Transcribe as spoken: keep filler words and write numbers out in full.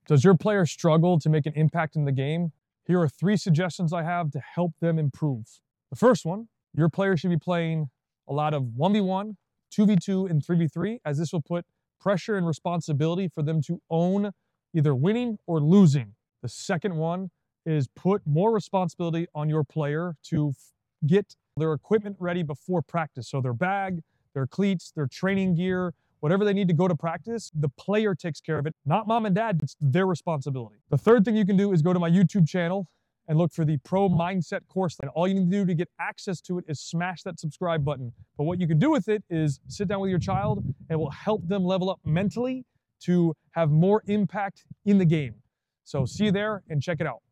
Does your player struggle to make an impact in the game? Here are three suggestions I have to help them improve. The first one, your player should be playing a lot of one v one, two v two, and three v three, as this will put pressure and responsibility for them to own either winning or losing. The second one is put more responsibility on your player to get their equipment ready before practice. So their bag, their cleats, their training gear, whatever they need to go to practice, the player takes care of it, not mom and dad, it's their responsibility. The third thing you can do is go to my YouTube channel and look for the Pro Mindset course. And all you need to do to get access to it is smash that subscribe button. But what you can do with it is sit down with your child and it will help them level up mentally to have more impact in the game. So see you there and check it out.